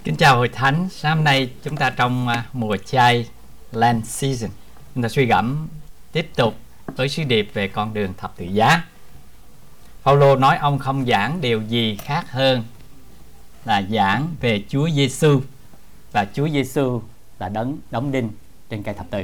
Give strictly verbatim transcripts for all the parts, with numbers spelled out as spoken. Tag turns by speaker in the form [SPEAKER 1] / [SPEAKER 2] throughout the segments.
[SPEAKER 1] Kính chào hội thánh. Sáng nay chúng ta trong uh, mùa chay Lent Season, chúng ta suy gẫm tiếp tục với sứ điệp về con đường thập tự giá. Phaolô nói ông không giảng điều gì khác hơn là giảng về Chúa Giêsu, và Chúa Giêsu là đấng đóng đinh trên cây thập tự.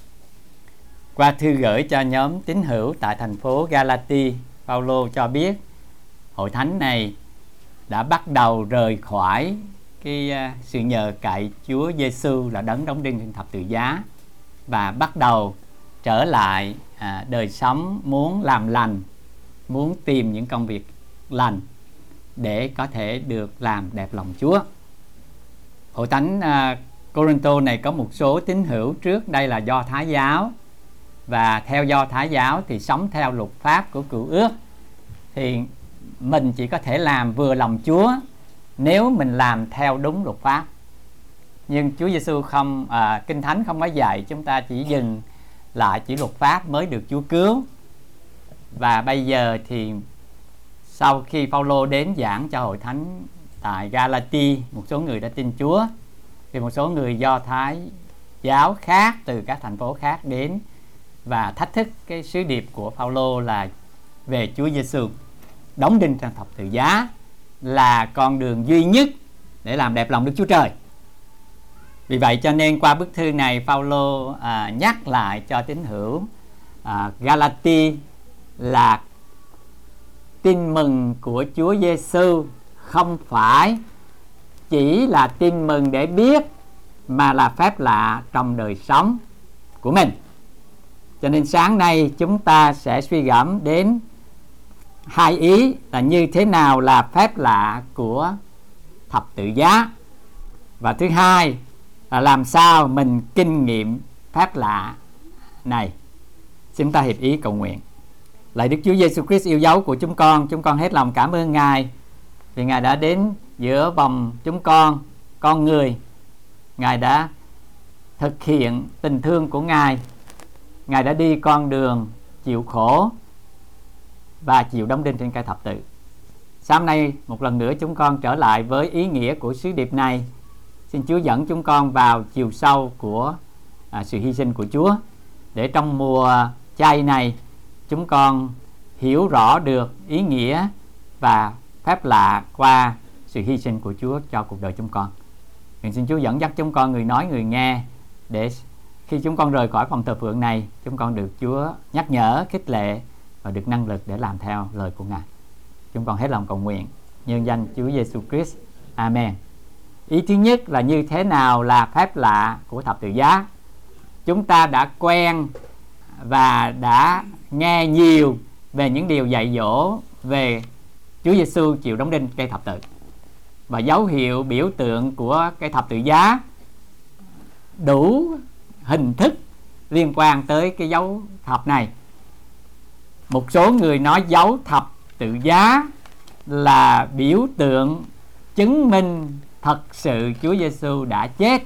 [SPEAKER 1] Qua thư gửi cho nhóm tín hữu tại thành phố Galati, Phaolô cho biết hội thánh này đã bắt đầu rời khỏi cái uh, sự nhờ cậy Chúa Giêsu là đấng đóng đinh trên thập tự giá, và bắt đầu trở lại uh, đời sống muốn làm lành, muốn tìm những công việc lành để có thể được làm đẹp lòng Chúa. Hội thánh uh, Corinto này có một số tín hữu trước đây là Do Thái giáo, và theo Do Thái giáo thì sống theo luật pháp của Cựu Ước, thì mình chỉ có thể làm vừa lòng Chúa nếu mình làm theo đúng luật pháp. Nhưng Chúa Giêsu không, à, Kinh Thánh không có dạy chúng ta chỉ dừng lại chỉ luật pháp mới được Chúa cứu. Và bây giờ thì sau khi Phaolô đến giảng cho hội thánh tại Galati, một số người đã tin Chúa, thì một số người Do Thái giáo khác từ các thành phố khác đến và thách thức cái sứ điệp của Phaolô là về Chúa Giêsu đóng đinh trên thập tự giá là con đường duy nhất để làm đẹp lòng Đức Chúa Trời. Vì vậy cho nên qua bức thư này, Phaolô à, nhắc lại cho tín hữu à, Galati là tin mừng của Chúa Giêsu không phải chỉ là tin mừng để biết, mà là phép lạ trong đời sống của mình. Cho nên sáng nay chúng ta sẽ suy gẫm đến hai ý là như thế nào là phép lạ của thập tự giá, và thứ hai là làm sao mình kinh nghiệm phép lạ này. Xin ta hiệp ý cầu nguyện. Lạy Đức Chúa Giêsu Christ yêu dấu của chúng con, chúng con hết lòng cảm ơn Ngài vì Ngài đã đến giữa vòng chúng con, con người. Ngài đã thực hiện tình thương của Ngài. Ngài đã đi con đường chịu khổ và chịu đóng đinh trên cây thập tự. Sáng nay một lần nữa chúng con trở lại với ý nghĩa của sứ điệp này. Xin Chúa dẫn chúng con vào chiều sâu của à, sự hy sinh của Chúa, để trong mùa chay này chúng con hiểu rõ được ý nghĩa và phép lạ qua sự hy sinh của Chúa cho cuộc đời chúng con. Nguyện xin Chúa dẫn dắt chúng con, người nói người nghe, để khi chúng con rời khỏi phòng thờ phượng này, chúng con được Chúa nhắc nhở, khích lệ và được năng lực để làm theo lời của Ngài. Chúng con hết lòng cầu nguyện nhân danh Chúa Giêsu Christ. Amen. Ý thứ nhất là như thế nào là phép lạ của thập tự giá. Chúng ta đã quen và đã nghe nhiều về những điều dạy dỗ về Chúa Giêsu chịu đóng đinh cây thập tự, và dấu hiệu biểu tượng của cây thập tự giá đủ hình thức liên quan tới cái dấu thập này. Một số người nói dấu thập tự giá là biểu tượng chứng minh thật sự Chúa Giêsu đã chết,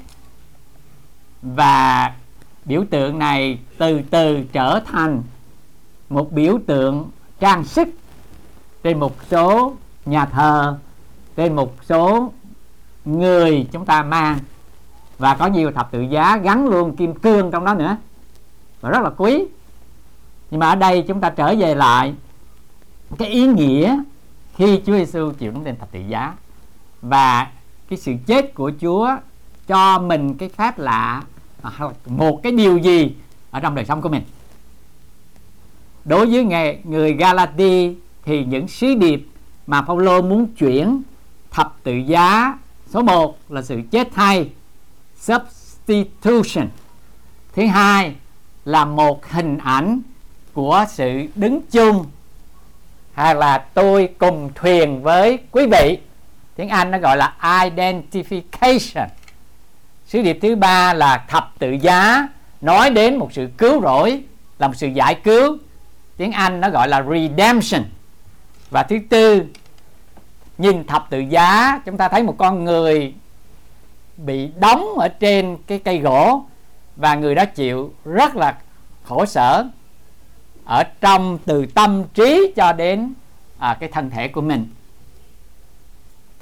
[SPEAKER 1] và biểu tượng này từ từ trở thành một biểu tượng trang sức trên một số nhà thờ, trên một số người chúng ta mang, và có nhiều thập tự giá gắn luôn kim cương trong đó nữa, và rất là quý. Nhưng mà ở đây chúng ta trở về lại cái ý nghĩa khi Chúa Giêsu chịu đóng đinh thập tự giá, và cái sự chết của Chúa cho mình cái phép lạ, một cái điều gì ở trong đời sống của mình. Đối với người Galati thì những sứ điệp mà Phaolô muốn chuyển thập tự giá, số một là sự chết thay, substitution. Thứ hai là một hình ảnh của sự đứng chung, hay là tôi cùng thuyền với quý vị. Tiếng Anh nó gọi là identification. Sứ điệp thứ ba là thập tự giá, nói đến một sự cứu rỗi, là một sự giải cứu. Tiếng Anh nó gọi là redemption. Và thứ tư, nhìn thập tự giá, chúng ta thấy một con người bị đóng ở trên cái cây gỗ, và người đó chịu rất là khổ sở ở trong từ tâm trí cho đến à, cái thân thể của mình.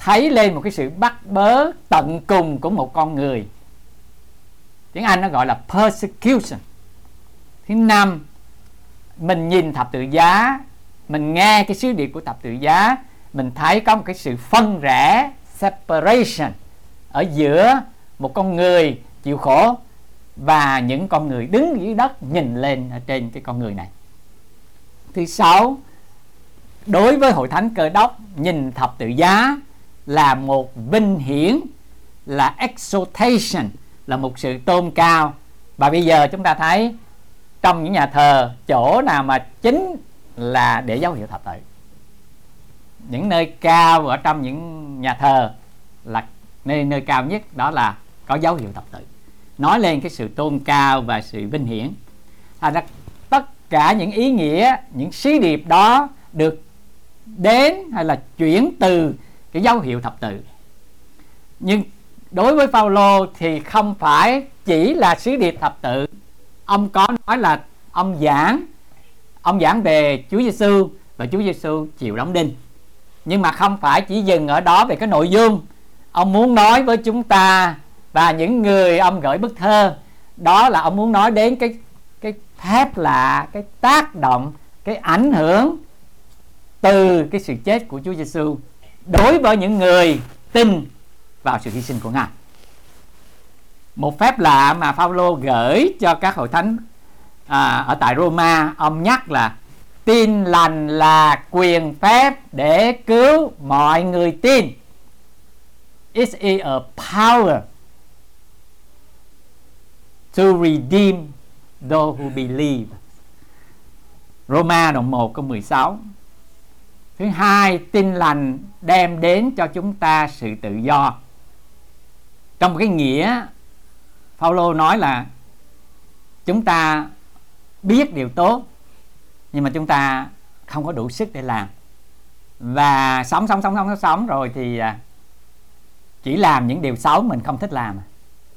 [SPEAKER 1] thấy lên một cái sự bắt bớ tận cùng của một con người. Tiếng Anh nó gọi là persecution. Thứ năm, mình nhìn thập tự giá, mình nghe cái sứ điệp của thập tự giá, mình thấy có một cái sự phân rẽ, separation, ở giữa một con người chịu khổ và những con người đứng dưới đất nhìn lên ở trên cái con người này. Thứ sáu, đối với hội thánh Cơ Đốc, nhìn thập tự giá là một vinh hiển, là exaltation, là một sự tôn cao. Và bây giờ chúng ta thấy trong những nhà thờ, chỗ nào mà chính là để dấu hiệu thập tự. Những nơi cao ở trong những nhà thờ là nơi, nơi cao nhất, đó là có dấu hiệu thập tự, nói lên cái sự tôn cao và sự vinh hiển. Thành ra tất cả những ý nghĩa, những sứ điệp đó được đến hay là chuyển từ cái dấu hiệu thập tự. Nhưng đối với Phaolô thì không phải chỉ là sứ điệp thập tự. Ông có nói là ông giảng ông giảng về Chúa Giêsu và Chúa Giêsu chịu đóng đinh. Nhưng mà không phải chỉ dừng ở đó về cái nội dung. Ông muốn nói với chúng ta và những người ông gửi bức thơ, đó là ông muốn nói đến cái cái phép lạ, cái tác động, cái ảnh hưởng từ cái sự chết của Chúa Giêsu đối với những người tin vào sự hy sinh của Ngài. Một phép lạ mà Phaolô gửi cho các hội thánh à, ở tại Roma, ông nhắc là tin lành là quyền phép để cứu mọi người tin. It's a power to redeem those who believe. Roma đoạn một câu mười sáu. Thứ hai, tin lành đem đến cho chúng ta sự tự do. Trong cái nghĩa, Phaolô nói là chúng ta biết điều tốt, nhưng mà chúng ta không có đủ sức để làm. Và sống sống sống sống sống rồi thì chỉ làm những điều xấu mình không thích làm.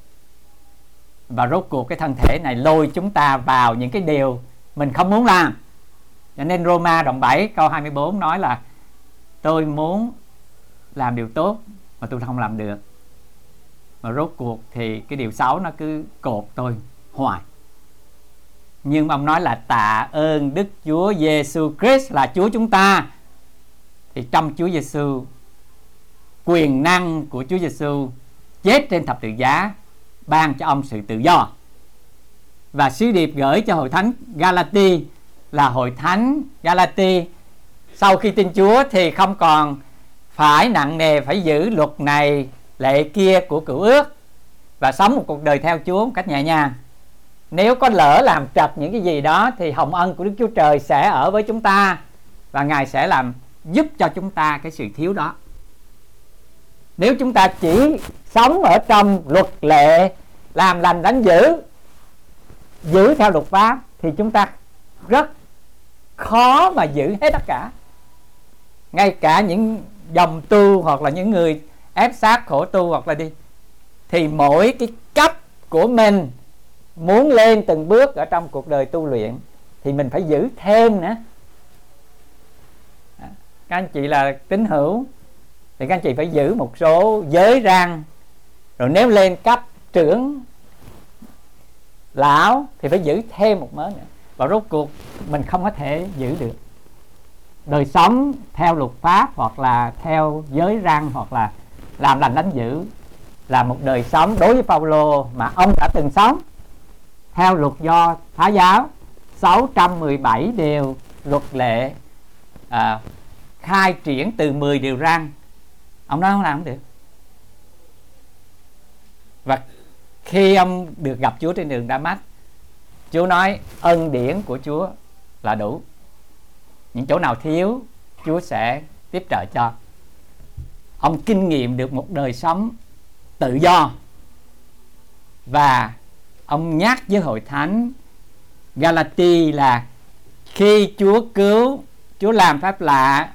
[SPEAKER 1] Và rốt cuộc cái thân thể này lôi chúng ta vào những cái điều mình không muốn làm. Cho nên Roma đoạn bảy câu hai mươi bốn nói là tôi muốn làm điều tốt mà tôi không làm được. Và rốt cuộc thì cái điều xấu nó cứ cột tôi hoài. Nhưng ông nói là tạ ơn Đức Chúa Giêsu Christ là Chúa chúng ta. Thì trong Chúa Giêsu, quyền năng của Chúa Giêsu chết trên thập tự giá ban cho ông sự tự do. Và sứ điệp gửi cho hội thánh Galati là hội thánh Galati sau khi tin Chúa thì không còn phải nặng nề phải giữ luật này lệ kia của cựu ước và sống một cuộc đời theo Chúa một cách nhẹ nhàng. Nếu có lỡ làm trật những cái gì đó thì hồng ân của Đức Chúa Trời sẽ ở với chúng ta và Ngài sẽ làm giúp cho chúng ta cái sự thiếu đó. Nếu chúng ta chỉ sống ở trong luật lệ, làm lành đánh giữ, giữ theo luật pháp thì chúng ta rất khó mà giữ hết tất cả. Ngay cả những dòng tu hoặc là những người ép sát khổ tu hoặc là đi, thì mỗi cái cấp của mình muốn lên từng bước ở trong cuộc đời tu luyện thì mình phải giữ thêm nữa. Các anh chị là tín hữu thì các anh chị phải giữ một số giới răn. Rồi nếu lên cấp trưởng lão thì phải giữ thêm một mớ nữa. Và rốt cuộc mình không có thể giữ được. Đời sống theo luật pháp hoặc là theo giới răn hoặc là làm lành đánh giữ là một đời sống đối với Phaolô mà ông đã từng sống theo luật do Phá giáo, sáu trăm mười bảy điều luật lệ, à, khai triển từ mười điều răn. Ông nói không làm không được. Và khi ông được gặp Chúa trên đường Đa-mách, Chúa nói ân điển của Chúa là đủ. Những chỗ nào thiếu Chúa sẽ tiếp trợ cho. Ông kinh nghiệm được một đời sống tự do. Và ông nhắc với hội thánh Galati là khi Chúa cứu, Chúa làm phép lạ,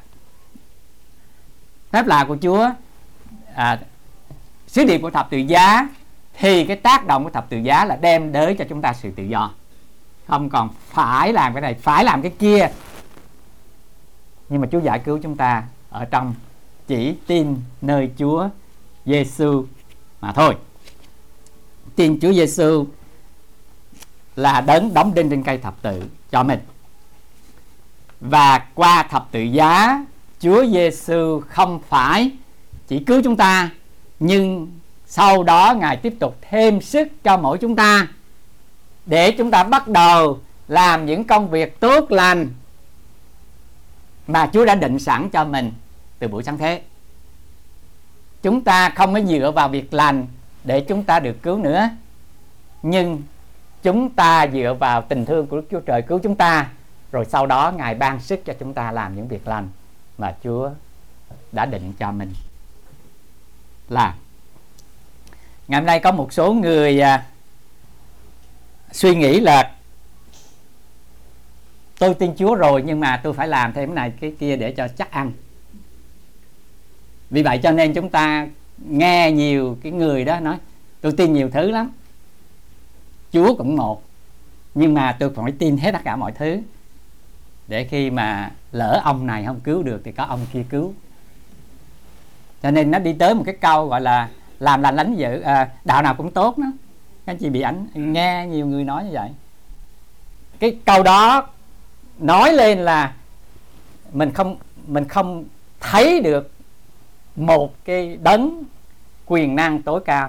[SPEAKER 1] phép lạ của Chúa, à, sứ điệp của thập tự giá, thì cái tác động của thập tự giá là đem đến cho chúng ta sự tự do. Không còn phải làm cái này, phải làm cái kia. Nhưng mà Chúa giải cứu chúng ta ở trong chỉ tin nơi Chúa Giêsu mà thôi. Tin Chúa Giêsu là đấng đóng đinh trên cây thập tự cho mình. Và qua thập tự giá, Chúa Giêsu không phải chỉ cứu chúng ta, nhưng sau đó Ngài tiếp tục thêm sức cho mỗi chúng ta để chúng ta bắt đầu làm những công việc tốt lành mà Chúa đã định sẵn cho mình từ buổi sáng thế. Chúng ta không có dựa vào việc lành để chúng ta được cứu nữa, nhưng chúng ta dựa vào tình thương của Đức Chúa Trời cứu chúng ta, rồi sau đó Ngài ban sức cho chúng ta làm những việc lành mà Chúa đã định cho mình làm. Ngày hôm nay có một số người à, suy nghĩ là tôi tin Chúa rồi, nhưng mà tôi phải làm thêm cái này cái kia để cho chắc ăn. Vì vậy cho nên chúng ta nghe nhiều cái người đó nói tôi tin nhiều thứ lắm, Chúa cũng một, nhưng mà tôi phải tin hết tất cả mọi thứ, để khi mà lỡ ông này không cứu được thì có ông kia cứu. Cho nên nó đi tới một cái câu gọi là làm lành lánh dữ, à, đạo nào cũng tốt đó. Các anh chị bị ảnh nghe nhiều người nói như vậy. Cái câu đó nói lên là mình không mình không thấy được một cái đấng quyền năng tối cao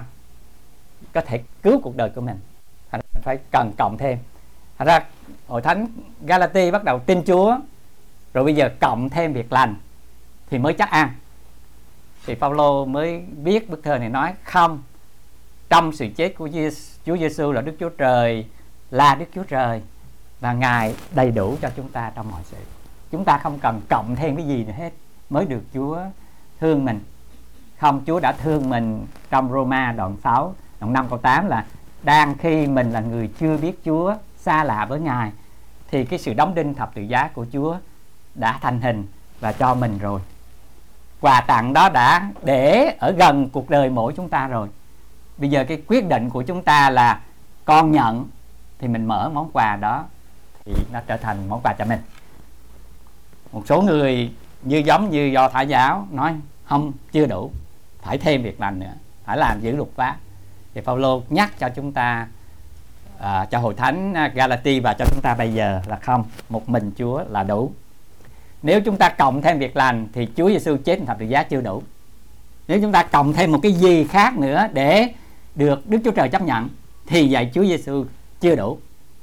[SPEAKER 1] có thể cứu cuộc đời của mình, thành phải cần cộng thêm. Thành ra hội thánh Galati bắt đầu tin Chúa, rồi bây giờ cộng thêm việc lành thì mới chắc ăn. Thì Phaolô mới viết bức thơ này nói không, trong sự chết của Chúa Giêsu là Đức Chúa Trời là Đức Chúa Trời, và Ngài đầy đủ cho chúng ta trong mọi sự. Chúng ta không cần cộng thêm cái gì nữa hết mới được Chúa thương mình. Không, Chúa đã thương mình trong Roma đoạn sáu, đoạn năm câu tám là đang khi mình là người chưa biết Chúa, xa lạ với Ngài, thì cái sự đóng đinh thập tự giá của Chúa đã thành hình và cho mình rồi. Quà tặng đó đã để ở gần cuộc đời mỗi chúng ta rồi. Bây giờ cái quyết định của chúng ta là con nhận thì mình mở món quà đó thì nó trở thành món quà cho mình. Một số người như giống như Do Thái giáo nói không, chưa đủ, phải thêm việc lành nữa, phải làm giữ luật pháp. Thì Phaolô nhắc cho chúng ta, à, cho hội thánh Galati và cho chúng ta bây giờ là không, một mình Chúa là đủ. Nếu chúng ta cộng thêm việc lành thì Chúa Giêsu chết thập tự giá chưa đủ. Nếu chúng ta cộng thêm một cái gì khác nữa để được Đức Chúa Trời chấp nhận thì vậy Chúa Giêsu chưa đủ.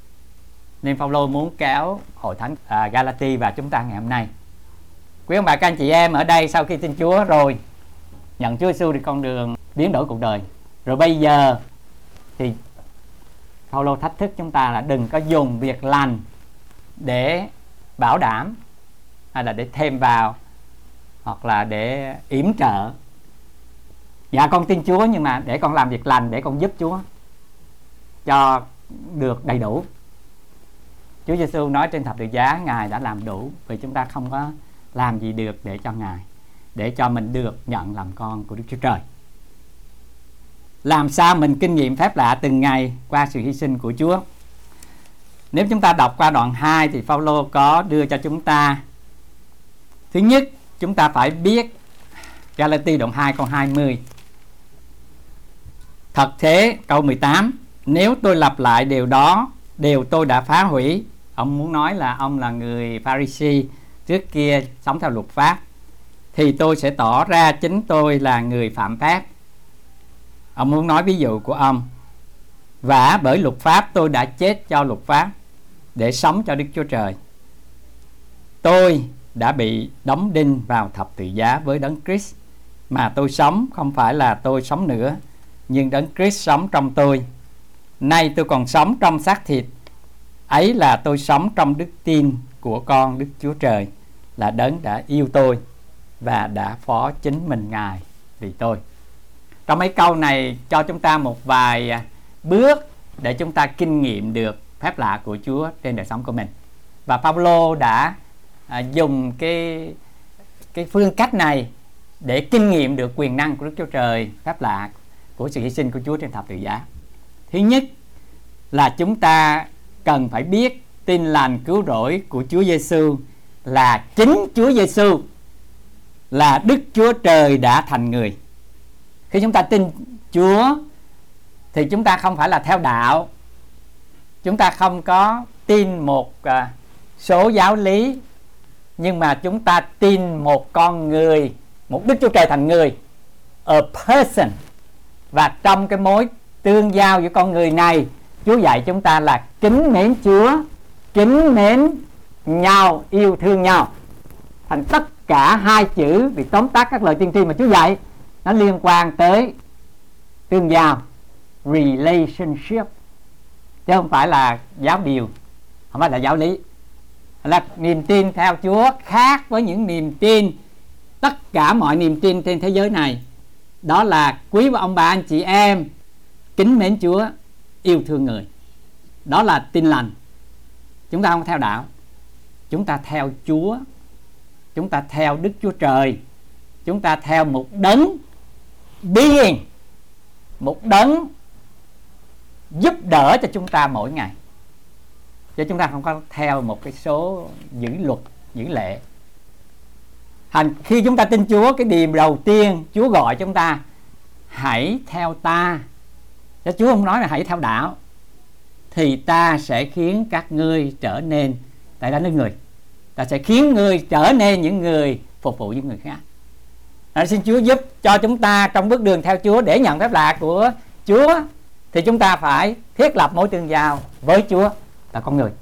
[SPEAKER 1] Nên Phaolô muốn kéo hội thánh à, Galati và chúng ta ngày hôm nay. Quý ông bà các anh chị em ở đây sau khi tin Chúa rồi, nhận Chúa Giêsu thì con đường biến đổi cuộc đời. Rồi bây giờ thì Phaolô thách thức chúng ta là đừng có dùng việc lành để bảo đảm, hay là để thêm vào, hoặc là để yểm trợ. Dạ con tin Chúa, nhưng mà để con làm việc lành để con giúp Chúa cho được đầy đủ. Chúa Giêsu nói trên thập tự giá Ngài đã làm đủ, vì chúng ta không có làm gì được để cho Ngài, để cho mình được nhận làm con của Đức Chúa Trời. Làm sao mình kinh nghiệm phép lạ từng ngày qua sự hy sinh của Chúa? Nếu chúng ta đọc qua đoạn hai thì Phaolô có đưa cho chúng ta. Thứ nhất, chúng ta phải biết Galati đoạn hai câu hai mươi. Thật thế, câu mười tám, nếu tôi lặp lại điều đó, điều tôi đã phá hủy. Ông muốn nói là ông là người Pharisee, trước kia sống theo luật pháp, thì tôi sẽ tỏ ra chính tôi là người phạm pháp. Ông muốn nói ví dụ của ông. Vả bởi luật pháp tôi đã chết cho luật pháp để sống cho Đức Chúa Trời. Tôi đã bị đóng đinh vào thập tự giá với đấng Christ, mà tôi sống không phải là tôi sống nữa, nhưng đấng Christ sống trong tôi. Nay tôi còn sống trong xác thịt, ấy là tôi sống trong đức tin của con Đức Chúa Trời, là đấng đã yêu tôi và đã phó chính mình Ngài vì tôi. Trong mấy câu này cho chúng ta một vài bước để chúng ta kinh nghiệm được phép lạ của Chúa trên đời sống của mình. Và Phaolô đã à, dùng cái cái phương cách này để kinh nghiệm được quyền năng của Đức Chúa Trời, phép lạ của sự hy sinh của Chúa trên thập tự giá. Thứ nhất là chúng ta cần phải biết tin lành cứu rỗi của Chúa Giêsu là chính Chúa Giêsu là Đức Chúa Trời đã thành người. Khi chúng ta tin Chúa thì chúng ta không phải là theo đạo, chúng ta không có tin một uh, số giáo lý, nhưng mà chúng ta tin một con người, một Đức Chúa Trời thành người, a person. Và trong cái mối tương giao giữa con người này, Chúa dạy chúng ta là kính mến Chúa, kính mến nhau, yêu thương nhau. Thành tất cả hai chữ, vì tóm tắt các lời tiên tri mà Chúa dạy, nó liên quan tới tương giao, relationship, chứ không phải là giáo điều, không phải là giáo lý. Là niềm tin theo Chúa khác với những niềm tin, tất cả mọi niềm tin trên thế giới này. Đó là quý ông bà anh chị em kính mến Chúa, yêu thương người. Đó là tin lành. Chúng ta không theo đạo, chúng ta theo Chúa, chúng ta theo Đức Chúa Trời, chúng ta theo một đấng being, một đấng giúp đỡ cho chúng ta mỗi ngày, chứ chúng ta không có theo một cái số giữ luật, giữ lệ. Hành khi chúng ta tin Chúa, cái điều đầu tiên Chúa gọi chúng ta hãy theo ta, chứ Chúa không nói là hãy theo đạo, thì ta sẽ khiến các ngươi trở nên, tại đã nói người, ta sẽ khiến ngươi trở nên những người phục vụ những người khác. Đó, xin Chúa giúp cho chúng ta trong bước đường theo Chúa để nhận phép lạ của Chúa, thì chúng ta phải thiết lập mối tương giao với Chúa là con người.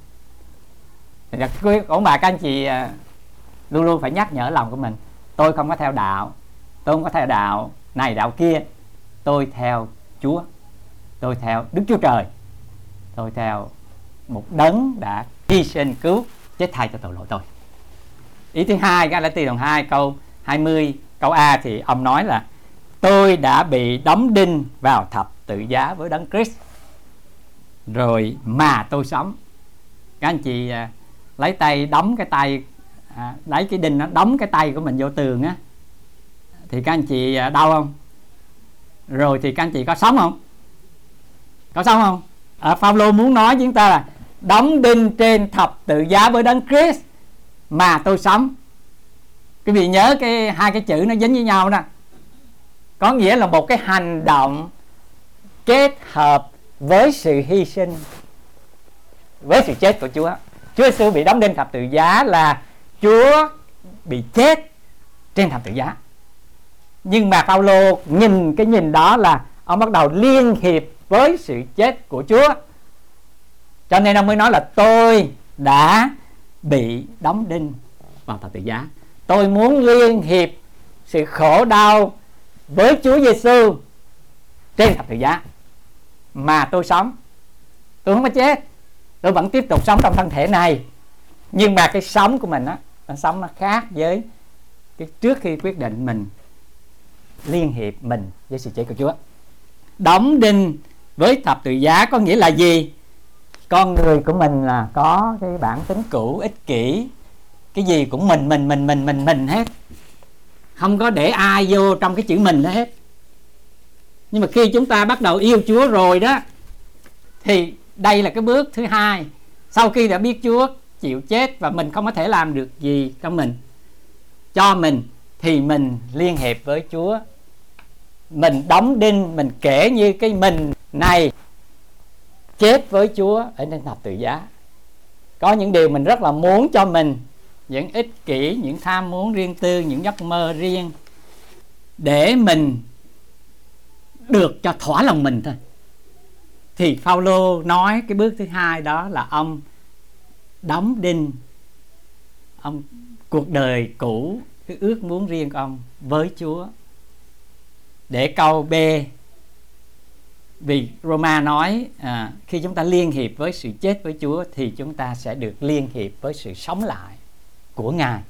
[SPEAKER 1] Ông bà các anh chị luôn luôn phải nhắc nhở lòng của mình, tôi không có theo đạo, tôi không có theo đạo này đạo kia, tôi theo Chúa, tôi theo Đức Chúa Trời, tôi theo một đấng đã hy sinh cứu chết thay cho tội lỗi tôi. Ý thứ hai, Galatia đoạn hai câu hai mươi, câu A thì ông nói là tôi đã bị đóng đinh vào thập tự giá với đấng Christ, rồi mà tôi sống. Các anh chị à, lấy tay đóng cái tay, à, lấy cái đinh nó đóng cái tay của mình vô tường á, thì các anh chị à, đau không? Rồi thì các anh chị có sống không? Có sống không? À, Phaolô muốn nói với chúng ta là đóng đinh trên thập tự giá với đấng Christ mà tôi sống. Quý vị nhớ cái hai cái chữ nó dính với nhau đó, có nghĩa là một cái hành động kết hợp với sự hy sinh, với sự chết của Chúa. Chúa Giêsu bị đóng đinh thập tự giá là Chúa bị chết trên thập tự giá. Nhưng mà Phaolô nhìn cái nhìn đó là ông bắt đầu liên hiệp với sự chết của Chúa, cho nên ông mới nói là tôi đã bị đóng đinh vào thập tự giá. Tôi muốn liên hiệp sự khổ đau với Chúa Giêsu trên thập tự giá mà tôi sống. Tôi không có chết, tôi vẫn tiếp tục sống trong thân thể này, nhưng mà cái sống của mình á, nó sống nó khác với cái trước khi quyết định mình liên hiệp mình với sự chết của Chúa. Đóng đinh với thập tự giá có nghĩa là gì? Con người của mình là có cái bản tính cũ, ích kỷ, cái gì cũng mình mình mình mình mình mình hết, không có để ai vô trong cái chữ mình đó hết. Nhưng mà khi chúng ta bắt đầu yêu Chúa rồi đó, thì đây là cái bước thứ hai. Sau khi đã biết Chúa chịu chết và mình không có thể làm được gì trong mình, cho mình, thì mình liên hiệp với Chúa. Mình đóng đinh, mình kể như cái mình này chết với Chúa ở trên thập tự giá. Có những điều mình rất là muốn cho mình, những ích kỷ, những tham muốn riêng tư, những giấc mơ riêng, để mình được cho thỏa lòng mình thôi. Thì Phaolô nói cái bước thứ hai đó là ông đóng đinh ông cuộc đời cũ, cái ước muốn riêng của ông với Chúa. Để câu B, vì Roma nói à, khi chúng ta liên hiệp với sự chết với Chúa thì chúng ta sẽ được liên hiệp với sự sống lại của Ngài.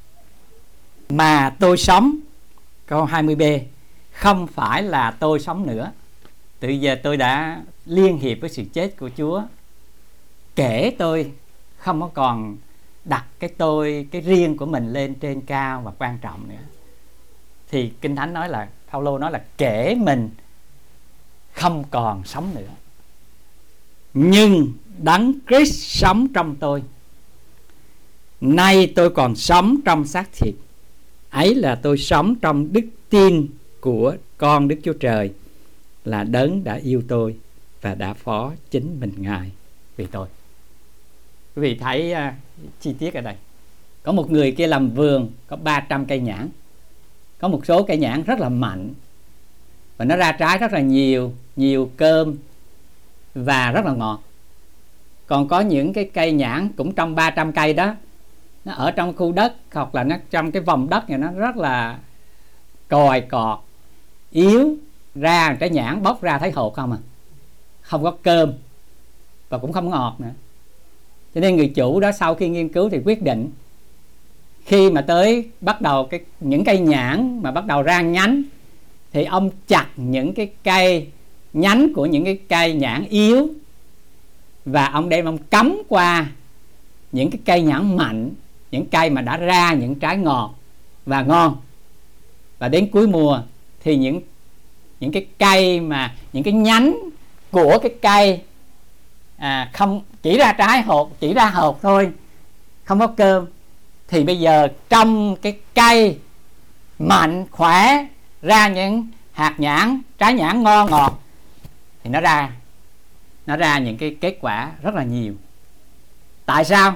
[SPEAKER 1] Mà tôi sống, câu hai mươi B, không phải là tôi sống nữa. Từ giờ tôi đã liên hiệp với sự chết của Chúa. Kể tôi không có còn đặt cái tôi, cái riêng của mình lên trên cao và quan trọng nữa. Thì Kinh Thánh nói là, Phaolô nói là kể mình không còn sống nữa, nhưng đấng Christ sống trong tôi. Nay tôi còn sống trong xác thịt,
[SPEAKER 2] Ấy là tôi sống trong đức tin của con Đức Chúa Trời, là đấng đã yêu tôi và đã phó chính mình Ngài vì tôi. Quý vị thấy uh, chi tiết ở đây. Có một người kia làm vườn, có ba trăm cây nhãn. Có một số cây nhãn rất là mạnh và nó ra trái rất là nhiều, nhiều cơm và rất là ngọt. Còn có những cái cây nhãn cũng trong ba trăm cây đó, nó ở trong khu đất hoặc là nó trong cái vòng đất này, nó rất là còi cọt, yếu, ra trái nhãn bóc ra thấy hột không à, không có cơm và cũng không ngọt nữa. Cho nên người chủ đó sau khi nghiên cứu thì quyết định, khi mà tới bắt đầu cái những cây nhãn mà bắt đầu ra nhánh, thì ông chặt những cái cây nhánh của những cái cây nhãn yếu và ông đem ông cắm qua những cái cây nhãn mạnh, những cây mà đã ra những trái ngọt và ngon. Và đến cuối mùa thì những những cái cây mà những cái nhánh của cái cây à, không chỉ ra trái hột, chỉ ra hột thôi, không có cơm, thì bây giờ trong cái cây mạnh khỏe ra những hạt nhãn, trái nhãn ngon ngọt, thì nó ra nó ra những cái kết quả rất là nhiều. Tại sao?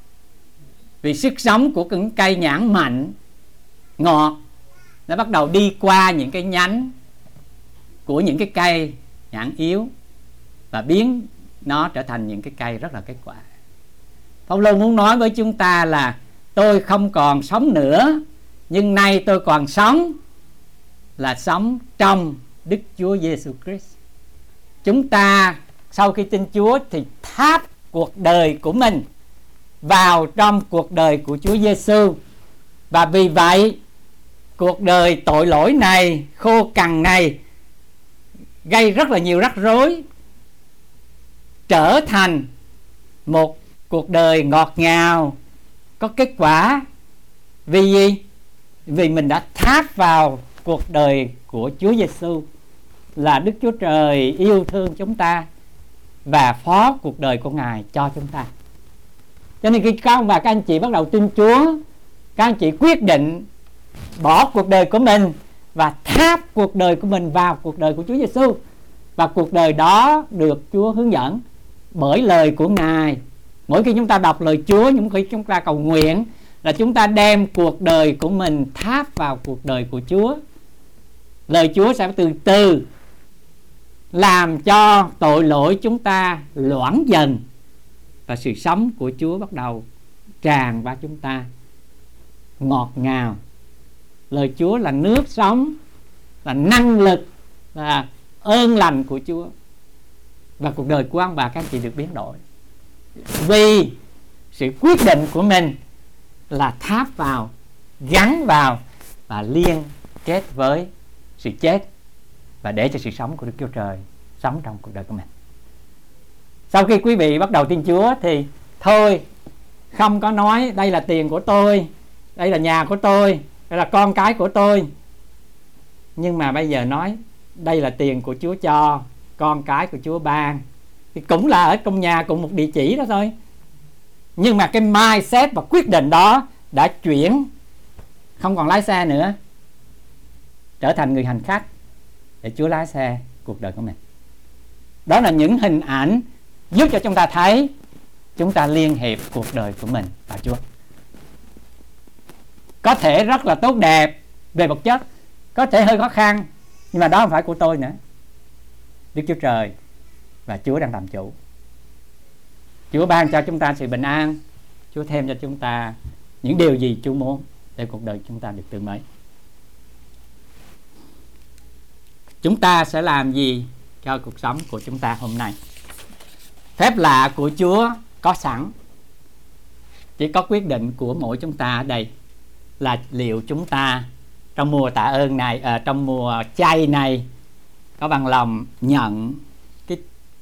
[SPEAKER 2] Vì sức sống của những cây nhãn mạnh ngọt nó bắt đầu đi qua những cái nhánh của những cái cây nhãn yếu và biến nó trở thành những cái cây rất là kết quả. Phaolô muốn nói với chúng ta là tôi không còn sống nữa, nhưng nay tôi còn sống, là sống trong Đức Chúa Giêsu Christ. Chúng ta sau khi tin Chúa thì tháp cuộc đời của mình vào trong cuộc đời của Chúa Giêsu, và vì vậy cuộc đời tội lỗi này, khô cằn này, gây rất là nhiều rắc rối, trở thành một cuộc đời ngọt ngào, có kết quả. Vì gì? Vì mình đã tháp vào cuộc đời của Chúa Giêsu, là Đức Chúa Trời yêu thương chúng ta và phó cuộc đời của Ngài cho chúng ta. Cho nên khi các ông và các anh chị bắt đầu tin Chúa, các anh chị quyết định bỏ cuộc đời của mình và tháp cuộc đời của mình vào cuộc đời của Chúa Giêsu, và cuộc đời đó được Chúa hướng dẫn bởi lời của Ngài. Mỗi khi chúng ta đọc lời Chúa, những khi chúng ta cầu nguyện, là chúng ta đem cuộc đời của mình tháp vào cuộc đời của Chúa. Lời Chúa sẽ từ từ làm cho tội lỗi chúng ta loãng dần, và sự sống của Chúa bắt đầu tràn vào chúng ta ngọt ngào. Lời Chúa là nước sống, là năng lực, là ơn lành của Chúa, và cuộc đời của ông bà các anh chị được biến đổi vì sự quyết định của mình là tháp vào, gắn vào và liên kết với sự chết, và để cho sự sống của Đức Chúa Trời sống trong cuộc đời của mình. Sau khi quý vị bắt đầu tin Chúa thì thôi, không có nói đây là tiền của tôi, đây là nhà của tôi, đây là con cái của tôi, nhưng mà bây giờ nói đây là tiền của Chúa cho, con cái của Chúa ban, thì cũng là ở trong nhà cùng một địa chỉ đó thôi. Nhưng mà cái mindset và quyết định đó đã chuyển, không còn lái xe nữa, trở thành người hành khách để Chúa lái xe cuộc đời của mình. Đó là những hình ảnh giúp cho chúng ta thấy chúng ta liên hiệp cuộc đời của mình và Chúa. Có thể rất là tốt đẹp về vật chất, có thể hơi khó khăn, nhưng mà đó không phải của tôi nữa. Đức Chúa Trời và Chúa đang làm chủ. Chúa ban cho chúng ta sự bình an, Chúa thêm cho chúng ta những điều gì Chúa muốn để cuộc đời chúng ta được tươi mới. Chúng ta sẽ làm gì cho cuộc sống của chúng ta hôm nay? Phép lạ của Chúa có sẵn, chỉ có quyết định của mỗi chúng ta ở đây là liệu chúng ta trong mùa tạ ơn này, à, trong mùa chay này, có bằng lòng nhận cái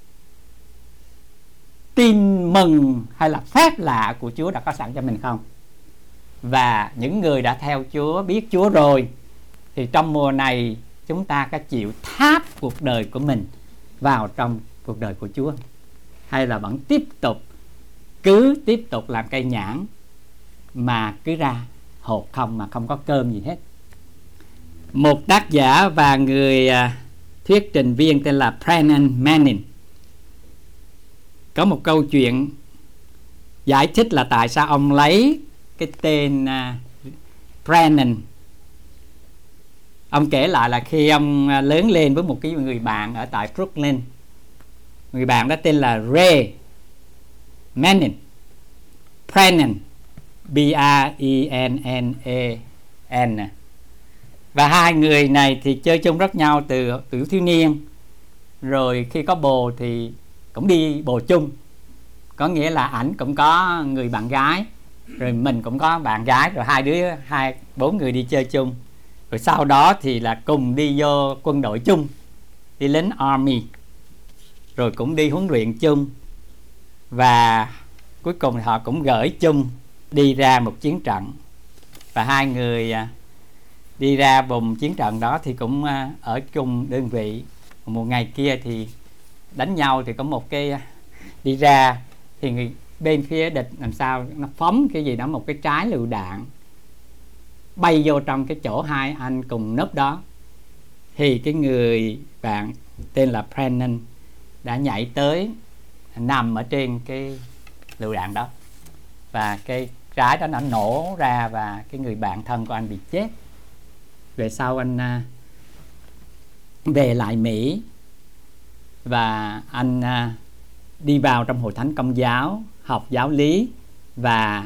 [SPEAKER 2] tin mừng hay là phép lạ của Chúa đã có sẵn cho mình không? Và những người đã theo Chúa, biết Chúa rồi, thì trong mùa này chúng ta có chịu tháp cuộc đời của mình vào trong cuộc đời của Chúa, hay là vẫn tiếp tục cứ tiếp tục làm cây nhãn mà cứ ra hột không mà không có cơm gì hết. Một tác giả và người à, thuyết trình viên tên là Brennan Manning có một câu chuyện giải thích là tại sao ông lấy cái tên à, Brennan. Ông kể lại là khi ông à, lớn lên với một cái người bạn ở tại Brooklyn. Người bạn đó tên là Ray Manning, Brennan, B R E N N A N. Và hai người này thì chơi chung rất nhau từ từ thiếu niên. Rồi khi có bồ thì cũng đi bồ chung. Có nghĩa là ảnh cũng có người bạn gái, rồi mình cũng có bạn gái, rồi hai đứa hai bốn người đi chơi chung. Rồi sau đó thì là cùng đi vô quân đội chung, đi lính army, rồi cũng đi huấn luyện chung. Và cuối cùng thì họ cũng gửi chung đi ra một chiến trận. Và hai người đi ra vùng chiến trận đó thì cũng ở chung đơn vị. Một ngày kia thì đánh nhau, thì có một cái đi ra thì người bên phía địch làm sao nó phóng cái gì đó, một cái trái lựu đạn bay vô trong cái chỗ hai anh cùng núp đó. Thì cái người bạn tên là Brennan đã nhảy tới, nằm ở trên cái lựu đạn đó, và cái trái đó nó nổ ra và cái người bạn thân của anh bị chết. Về sau anh về lại Mỹ và anh đi vào trong hội thánh Công giáo học giáo lý, và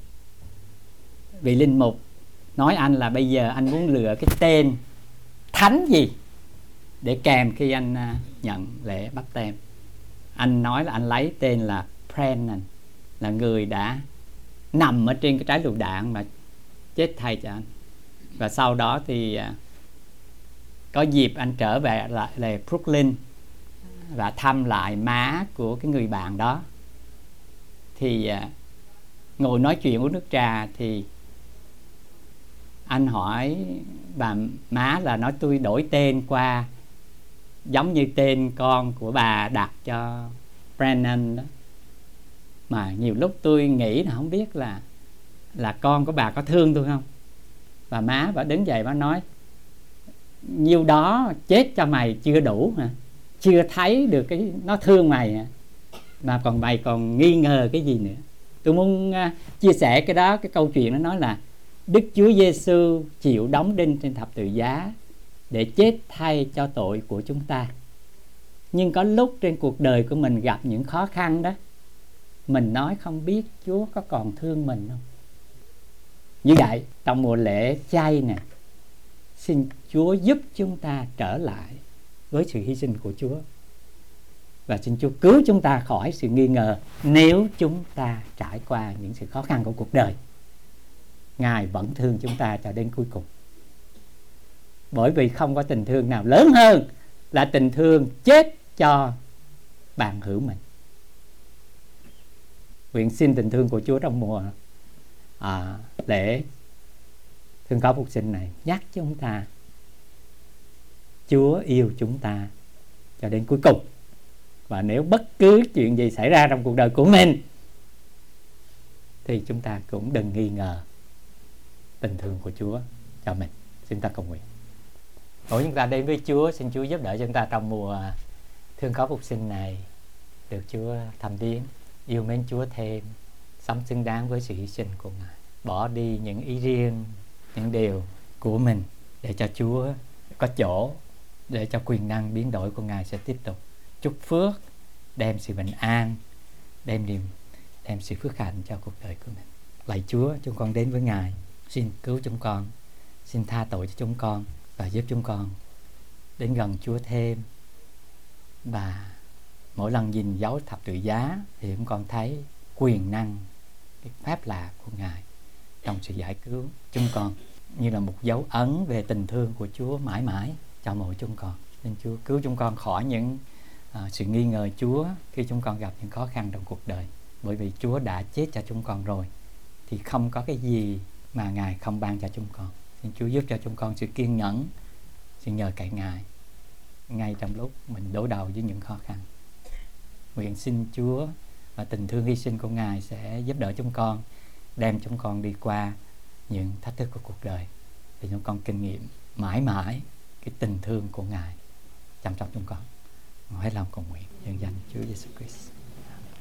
[SPEAKER 2] vị linh mục nói anh là bây giờ anh muốn lựa cái tên thánh gì để kèm khi anh nhận lễ báp têm. Anh nói là anh lấy tên là Brennan, là người đã nằm ở trên cái trái lựu đạn mà chết thay cho anh. Và sau đó thì có dịp anh trở về lại là Brooklyn và thăm lại má của cái người bạn đó. Thì ngồi nói chuyện uống nước trà thì anh hỏi bà má là nói tôi đổi tên qua giống như tên con của bà đặt cho Brennan đó. Mà nhiều lúc tôi nghĩ là không biết là là con của bà có thương tôi không. Bà má bà đứng dậy bà nói nhiêu đó chết cho mày chưa đủ hả? Chưa thấy được cái nó thương mày hả? Mà còn mày còn nghi ngờ cái gì nữa. Tôi muốn uh, chia sẻ cái đó, cái câu chuyện nó nói là Đức Chúa Giêsu chịu đóng đinh trên thập tự giá để chết thay cho tội của chúng ta. Nhưng có lúc trên cuộc đời của mình gặp những khó khăn đó, mình nói không biết Chúa có còn thương mình không. Như vậy trong mùa lễ chay này, xin Chúa giúp chúng ta trở lại với sự hy sinh của Chúa, và xin Chúa cứu chúng ta khỏi sự nghi ngờ. Nếu chúng ta trải qua những sự khó khăn của cuộc đời, Ngài vẫn thương chúng ta cho đến cuối cùng. Bởi vì không có tình thương nào lớn hơn là tình thương chết cho bạn hữu mình. Nguyện xin tình thương của Chúa trong mùa à, lễ Thương Khó Phục Sinh này nhắc chúng ta Chúa yêu chúng ta cho đến cuối cùng. Và nếu bất cứ chuyện gì xảy ra trong cuộc đời của mình thì chúng ta cũng đừng nghi ngờ tình thương của Chúa cho mình. Xin ta cầu nguyện. Mỗi chúng ta đến với Chúa, xin Chúa giúp đỡ chúng ta trong mùa Thương Khó Phục Sinh này được Chúa thăm viếng, yêu mến Chúa thêm, sống xứng đáng với sự hy sinh của Ngài, bỏ đi những ý riêng, những điều của mình để cho Chúa có chỗ, để cho quyền năng biến đổi của Ngài sẽ tiếp tục chúc phước, đem sự bình an, đem niềm, đem sự phước hạnh cho cuộc đời của mình. Lạy Chúa, chúng con đến với Ngài, xin cứu chúng con, xin tha tội cho chúng con và giúp chúng con đến gần Chúa thêm. Và mỗi lần nhìn dấu thập tự giá thì chúng con thấy quyền năng, cái phép lạ của Ngài trong sự giải cứu chúng con, như là một dấu ấn về tình thương của Chúa mãi mãi cho mỗi chúng con. Nên Chúa cứu chúng con khỏi những uh, sự nghi ngờ Chúa khi chúng con gặp những khó khăn trong cuộc đời. Bởi vì Chúa đã chết cho chúng con rồi, thì không có cái gì mà Ngài không ban cho chúng con. Xin Chúa giúp cho chúng con sự kiên nhẫn, xin nhờ cậy Ngài ngay trong lúc mình đối đầu với những khó khăn. Nguyện xin Chúa và tình thương hy sinh của Ngài sẽ giúp đỡ chúng con, đem chúng con đi qua
[SPEAKER 1] những thách thức của cuộc đời, thì chúng con kinh nghiệm mãi mãi cái tình thương của Ngài chăm sóc chúng con. Hãy lòng cầu nguyện nhân danh Chúa Giêsu Christ.